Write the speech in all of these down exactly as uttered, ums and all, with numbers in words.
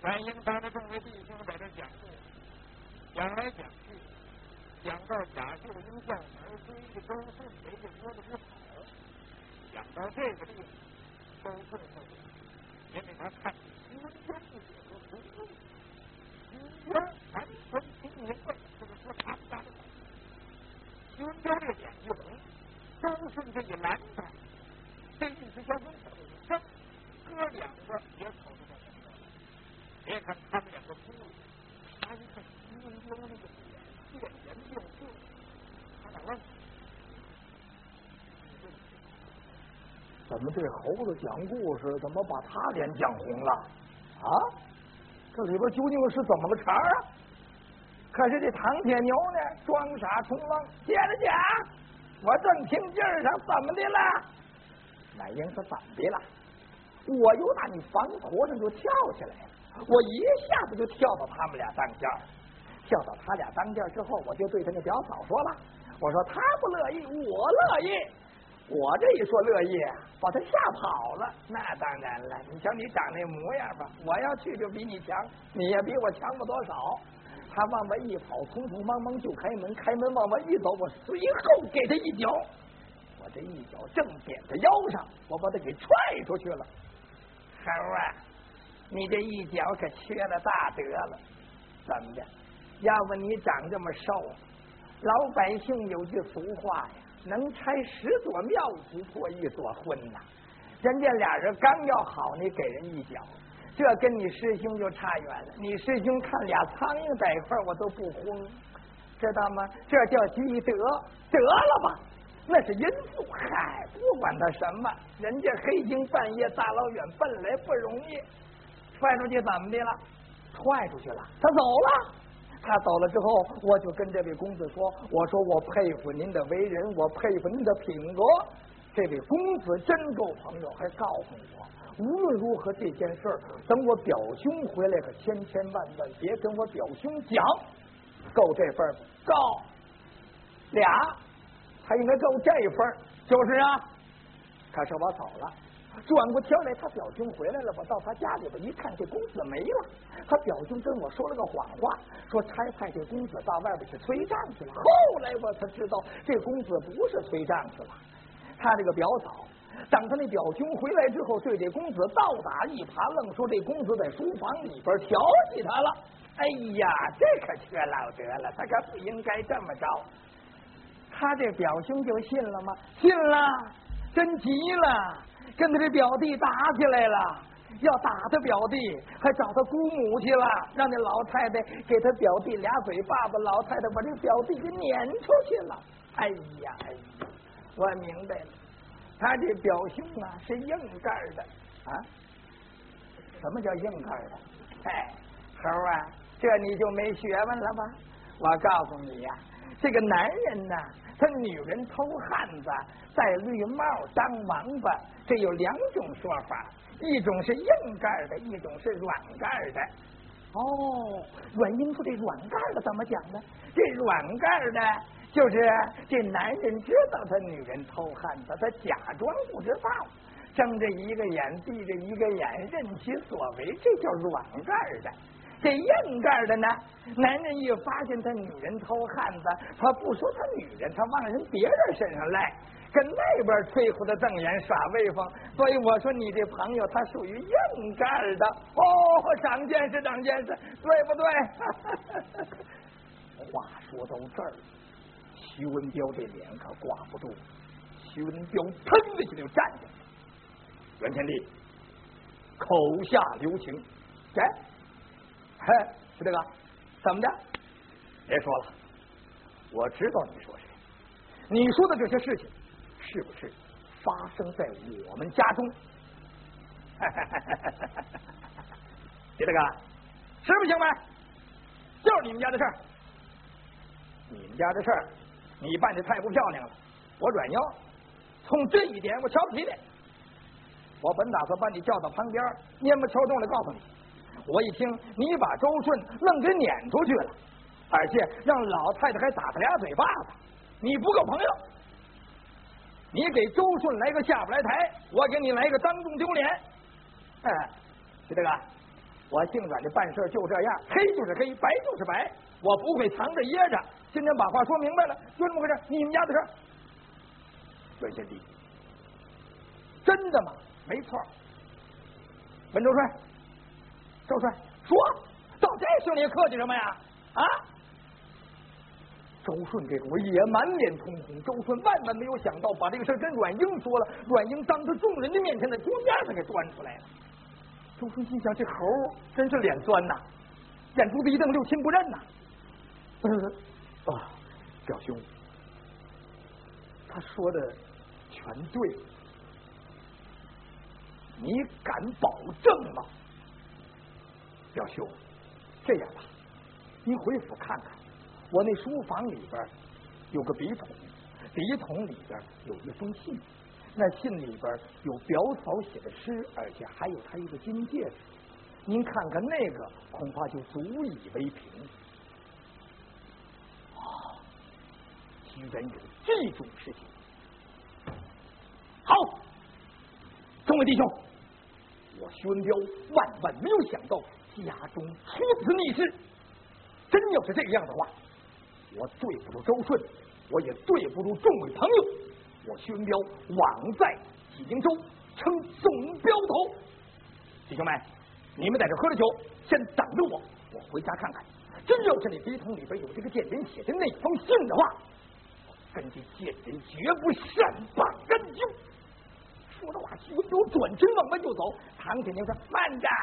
欢迎咱们众位弟兄在这讲故事，讲来讲去，讲到贾秀英叫儿子一个周顺给这说的不好，讲到这个地方，周顺受不了，因为他看新闻节目和读书，新闻完全听明白，这个说他们家的好，新闻标这点就懂，周顺这一拦他，这意思交通考虑生，哥两个也考虑到。别看他们两个哭了，他一看新闻标那个点点六六，他咋愣？ 怎么这猴子讲故事，怎么把他脸讲红了啊？这里边究竟是怎么个茬啊？可是这唐铁牛呢，装傻充愣，接着讲，我正听劲儿上，怎么的了？乃英是怎么的了？我由打你房头上就跳下来了。我一下子就跳到他们俩当间儿，跳到他俩当间儿之后，我就对他那表嫂说了，我说他不乐意，我乐意。我这一说乐意，把他吓跑了。那当然了，你瞧你长那模样吧，我要去就比你强，你也比我强不多少。他往外一跑，匆匆忙忙就开门，开门往外一走，我随后给他一脚，我这一脚正点在腰上，我把他给踹出去了。猴啊！你这一脚可缺了大德了，怎么的？要不你长这么瘦，老百姓有句俗话呀，能拆十座庙不破一座婚呐。人家俩人刚要好，你给人一脚，这跟你师兄就差远了。你师兄看俩苍蝇在一块我都不慌，知道吗？这叫积德，得了吧？那是因素，嗨，不管他什么，人家黑更半夜大老远奔来不容易。踹出去怎么的了？踹出去了，他走了。他走了之后，我就跟这位公子说：“我说我佩服您的为人，我佩服您的品格。”这位公子真够朋友，还告诉我，无论如何这件事儿，等我表兄回来，可千千万万别跟我表兄讲。够这份儿，够俩，他应该够这份儿，就是啊。可是我走了。转过天来，他表兄回来了，我到他家里边一看，这公子没了。他表兄跟我说了个谎话，说差派这公子到外边去催账去了。后来我才知道，这公子不是催账去了。他这个表嫂，等他那表兄回来之后，对这公子倒打一耙，愣说这公子在书房里边调戏他了。哎呀，这可缺老德了，他可不应该这么着。他这表兄就信了吗？信了，真急了。跟他这表弟打起来了，要打他表弟，还找他姑母去了，让那老太太给他表弟俩嘴巴子，老太太把这表弟给撵出去了。哎呀哎呀，我明白了，他这表兄啊是硬干的啊。什么叫硬干的？哎，猴啊，这你就没学问了吧？我告诉你呀、啊，这个男人呐、啊，他女人偷汉子，戴绿帽当王八，这有两种说法，一种是硬干的，一种是软干的。哦，阮英说这软干的怎么讲呢？这软干的就是这男人知道他女人偷汉子，他假装不知道，睁着一个眼闭着一个眼，任其所为，这叫软干的。这硬干的呢，男人一发现他女人偷汉子，他不说他女人，他往人别人身上赖，跟那边吹胡子瞪眼耍威风。所以我说你这朋友他属于硬干的。哦，长见识长见识，对不对？话说到这儿，徐文彪这脸可挂不住，徐文彪腾的就就站起来。袁天地口下留情，来。嘿，是这个，怎么的？别说了，我知道你说谁。你说的这些事情，是不是发生在我们家中？别这个，实不行呗？就是你们家的事儿。你们家的事儿，你办的太不漂亮了。我阮妖，从这一点我瞧不起你。我本打算把你叫到旁边，蔫不敲钟的告诉你。我一听你把周顺愣给撵出去了，而且让老太太还打他俩嘴巴子，你不够朋友。你给周顺来个下不来台，我给你来个当众丢脸。哎，就这个， 我姓阮的办事就这样，黑就是黑，白就是白，我不会藏着掖着。今天把话说明白了，就这么回事，你们家的事。阮贤弟，真的吗？没错。文周顺，周顺，说到这时候你客气什么呀？啊！周顺这会儿也满脸通红。周顺万万没有想到，把这个事跟阮英说了，阮英当着众人的面前在桌面上给端出来了。周顺心想，这猴真是脸酸呐，眼珠子一瞪，六亲不认呐。呃啊，表兄，他说的全对，你敢保证吗？表兄，这样吧，您回府看看，我那书房里边有个笔筒，笔筒里边有一封信，那信里边有表嫂写的诗，而且还有他一个金戒指。您看看那个，恐怕就足以为凭。哦，居然有这种事情！好，众位弟兄，我徐文彪万万没有想到家中出此逆事。真要是这样的话，我对不住周顺，我也对不住众位朋友。我徐文彪枉在济宁州称总镖头。弟兄们，你们在这喝着酒，先等着我，我回家看看。真要是你笔筒里边有这个贱人写的那封信的话，跟这贱人绝不善罢甘休。说的话，徐文彪转身往外就走。唐铁牛说：“慢着，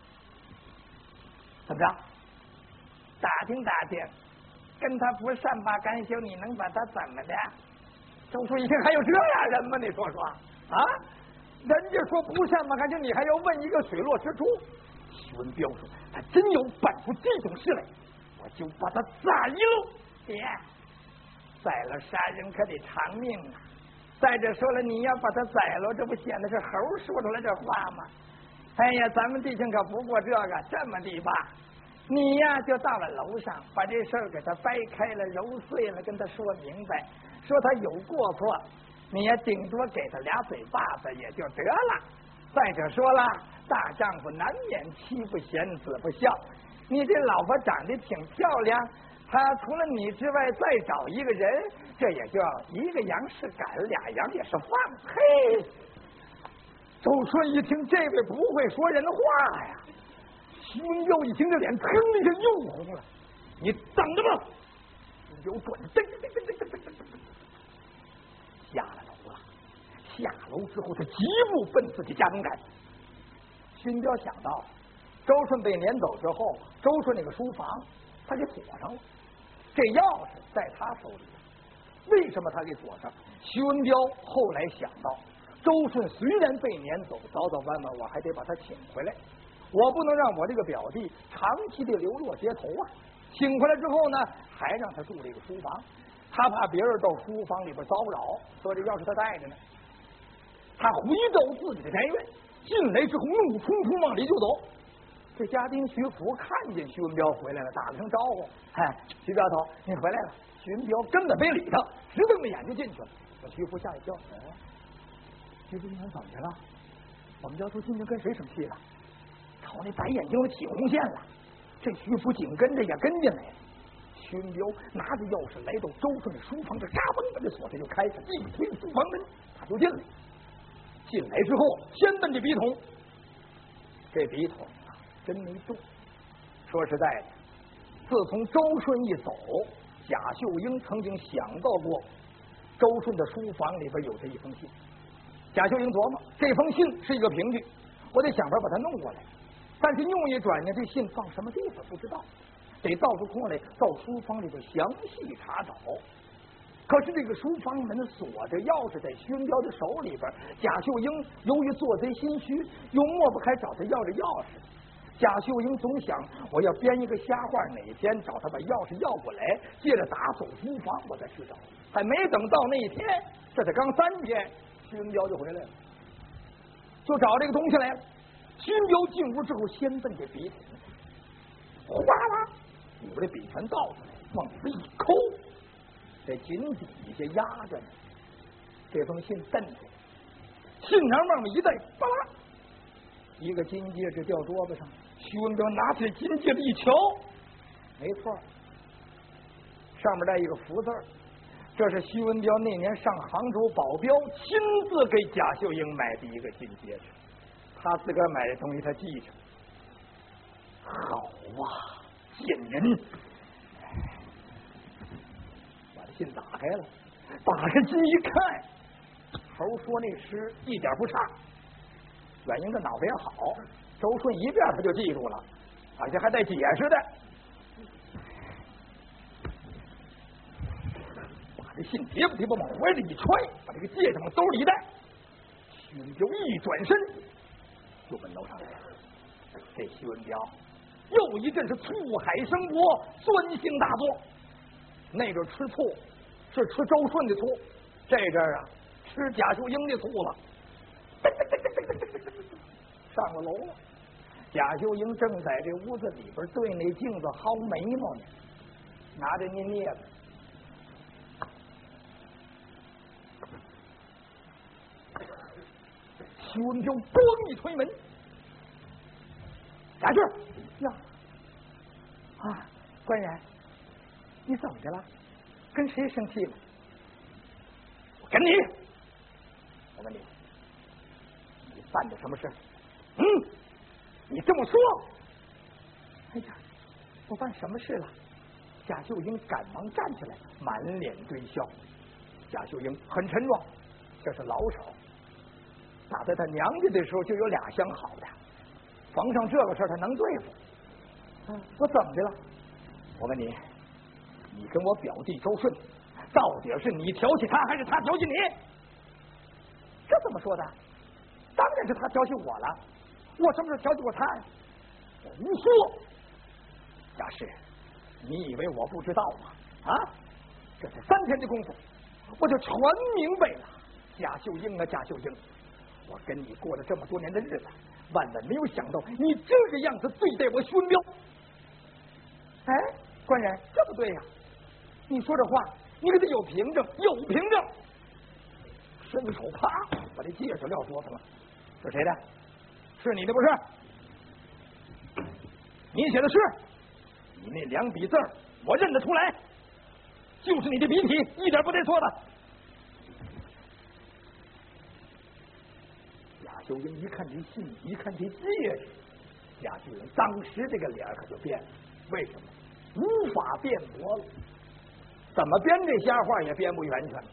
怎么着？打听打听，跟他不善罢甘休，你能把他怎么的？”周叔一听，还有这样人吗？你说说啊！人家说不善罢甘休，你还要问一个水落石出？徐文彪说：“他真有办出这种事来，我就把他宰了。”爹，宰了杀人可得偿命啊！再者说了，你要把他宰了，这不显得是猴说出来这话吗？哎呀，咱们弟兄可不过这个。这么的吧，你呀就到了楼上，把这事儿给他掰开了、揉碎了，跟他说明白，说他有过错，你也顶多给他俩嘴巴子也就得了。再者说了，大丈夫难免妻不贤，子不孝。你这老婆长得挺漂亮，他除了你之外再找一个人，这也就一个羊是赶，俩羊也是放。嘿，周顺一听这位不会说人话呀，徐文彪一听这脸腾一下又红了。你等着吧！有转噔噔噔噔噔噔噔噔下了楼了。下楼之后，他疾步奔自己家中赶。徐文彪想到周顺被撵走之后，周顺那个书房他给锁上了，这钥匙在他手里。为什么他给锁上？徐文彪后来想到，周顺虽然被撵走，早早晚晚我还得把他请回来，我不能让我这个表弟长期的流落街头啊。请回来之后呢，还让他住这个书房，他怕别人到书房里边骚扰，所以这钥匙他带着呢。他回到自己的宅院，进来之后怒冲冲往里就走。这家丁徐福看见徐文彪回来了，打了声招呼：“哎，徐镖头，你回来了。”徐文彪根本没理他，直瞪着眼就进去了。把徐福吓一跳：“哎，徐福，你看怎么的了？我们家说今天跟谁生气了？朝那白眼睛都起红线了。”这徐福紧跟着也跟进来了。徐文彪拿着钥匙来到周顺的书房，这嘎嘣把这锁，他就开始一推书房门，他就进来。进来之后，先奔这笔筒，这笔筒啊，真没动。说实在的，自从周顺一走，贾秀英曾经想到过周顺的书房里边有这一封信。贾秀英琢磨，这封信是一个凭据，我得想法把它弄过来。但是用一转呢，这信放什么地方不知道，得到处空来到书房里边详细查找。可是这个书房门锁着，钥匙在徐文彪的手里边。贾秀英由于做贼心虚，又抹不开找他要这钥匙。贾秀英总想，我要编一个瞎话，哪天找他把钥匙要过来，接着打走书房，我再去找。还没等到那一天，这才刚三天，徐文彪就回来了，就找这个东西来了。徐文彪进屋之后，先奔这笔筒，哗啦，把这笔全倒出来，往里边一抠。这井底下压着呢，这封信蹬出来，信囊往里一带，巴拉，一个金戒指掉桌子上。 徐文彪拿起金戒指一瞧，没错，上面带一个福字，这是徐文彪那年上杭州保镖亲自给贾秀英买的一个金戒指，他自个儿买的东西他记着。好啊，贱人！把这信打开了，打开信一看，头说那诗一点不差，阮英的脑子也好，周顺一遍他就记住了，而且还带解释的。把这信叠吧叠吧往怀里一揣，把这个戒指往兜里一带，徐文彪一转身就奔楼上来了。这徐文彪又一阵是醋海生波，酸性大作。那阵吃醋是吃周顺的醋，这阵啊吃贾秀英的醋了。上了楼了，贾秀英正在这屋子里边对那镜子薅眉毛呢，拿着那镊子。徐文彪咣一推门，贾俊呀啊，官人，你怎么的了？跟谁生气了？我跟你，我问你，你办的什么事？嗯，你这么说。哎呀，我办什么事了？贾秀英赶忙站起来，满脸堆笑。贾秀英很沉壮，这是老手，打在他娘家的时候就有俩相好的，逢上这个事儿他能对付。嗯，我怎么的了？我问你，你跟我表弟周顺，到底是你调戏他，还是他调戏你？这怎么说的？当然是他调戏我了，我什么时候调戏过他呀？我无说。贾氏，你以为我不知道吗？啊，这才三天的功夫，我就全明白了。贾秀英啊，贾秀英，我跟你过了这么多年的日子，万万没有想到你这个样子对待我徐文彪。哎，官人，这不对呀！你说这话，你给他有凭证，有凭证。伸手啪，把这戒指撂桌子了。是谁的？是你的不是？你写的是？你那两笔字我认得出来，就是你的笔体，一点不带错的。贾秀英一看这信，一看这戒指，贾秀英当时这个脸可就变了。为什么？无法辩驳了，怎么编这瞎话也编不圆全。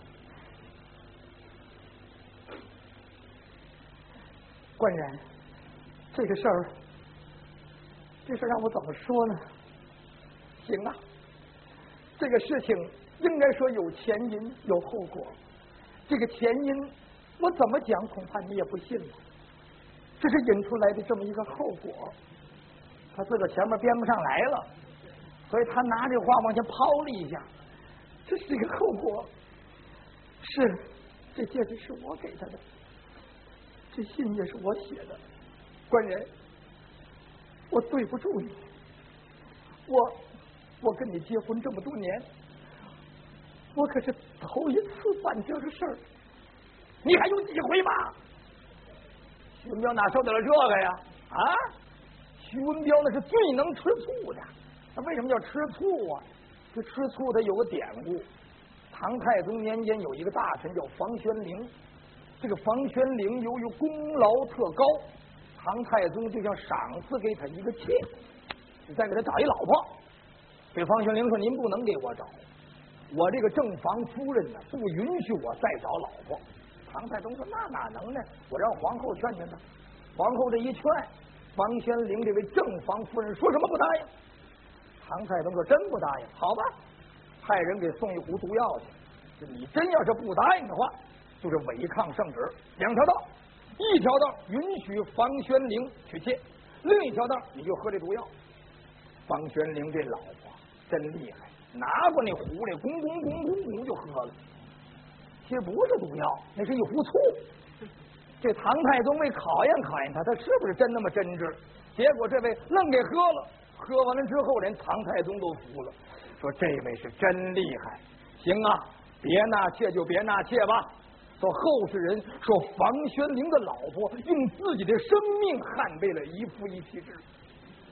官人，这个事儿，这事儿让我怎么说呢？行啊，这个事情应该说有前因有后果。这个前因我怎么讲，恐怕你也不信了。这是引出来的这么一个后果，他自个前面编不上来了，所以他拿这话往前抛了一下，这是一个后果。是，这戒指是我给他的，这信也是我写的。官人，我对不住你，我我跟你结婚这么多年，我可是头一次办这个事儿，你还有机会吗？徐文彪哪受得了这个呀？啊，徐文彪那是最能吃醋的。那为什么叫吃醋啊？这吃醋的有个典故，唐太宗年间有一个大臣叫房玄龄，这个房玄龄由于功劳特高，唐太宗就想赏赐给他一个妾，你再给他找一老婆。这房玄龄说：“您不能给我找，我这个正房夫人呢，不允许我再找老婆。”唐太宗说：“那哪能呢？我让皇后劝劝他。”皇后这一劝，房玄龄这位正房夫人说什么不答应。唐太宗说：“真不答应？好吧，派人给送一壶毒药去。你真要是不答应的话，就是违抗圣旨。两条道，一条道允许房玄龄娶妾，另一条道你就喝这毒药。”房玄龄这老婆真厉害，拿过那壶来，咣咣咣咣咣就喝了。其实不是毒药，那是一壶醋。这唐太宗为考验考验他，他是不是真那么真挚？结果这位愣给喝了，喝完了之后，连唐太宗都服了，说这位是真厉害。行啊，别纳妾就别纳妾吧。说后世人说房玄龄的老婆用自己的生命捍卫了一夫一妻制。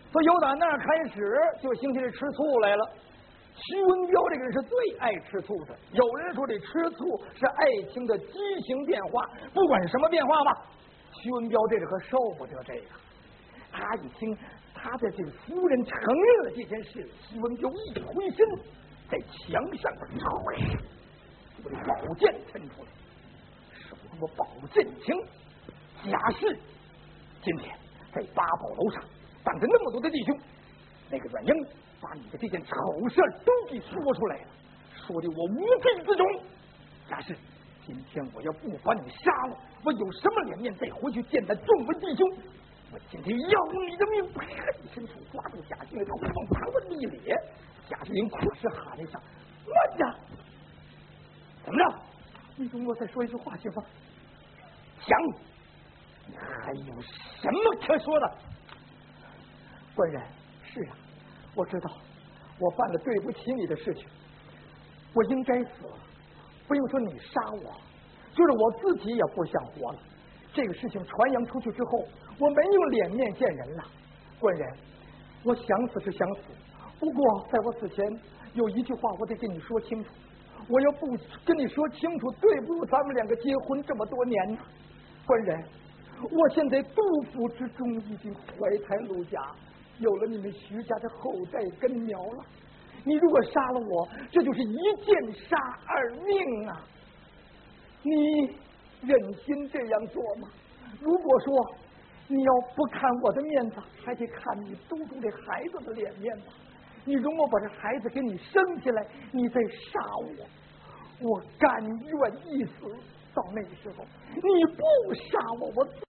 所以由打那儿开始，就兴起这吃醋来了。徐文彪这个人是最爱吃醋的。有人说这吃醋是爱情的畸形变化，不管是什么变化吧，徐文彪这是可受不得这个。他一听他的这个夫人承认了这件事，徐文彪一回身，在墙上边唰，我的宝剑抻出来，手中的宝剑情，假释今天在八宝楼上当着那么多的弟兄，那个阮英把你的这件丑事都给说出来了，说的我无地自容。假释今天我要不把你杀了，我有什么脸面再回去见他众位弟兄？我今天要你的命！啪！一伸手抓住贾兴的头，往旁边一咧。贾兴哭是喊了一声：“慢着！怎么着？你容我再说一句话行吗？讲，你还有什么可说的？”官人，是啊，我知道我犯了对不起你的事情，我应该死了。不用说你杀我，就是我自己也不想活了。这个事情传扬出去之后，我没有脸面见人了。官人，我想死是想死，不过在我死前有一句话我得跟你说清楚，我要不跟你说清楚，对不住咱们两个结婚这么多年呢。官人，我现在杜甫之中已经怀胎陆家，有了你们徐家的后代根苗了。你如果杀了我，这就是一箭杀二命啊！你忍心这样做吗？如果说你要不看我的面子，还得看你肚中这孩子的脸面吧。你容我把这孩子给你生下来，你再杀我，我甘愿一死。到那个时候，你不杀我，我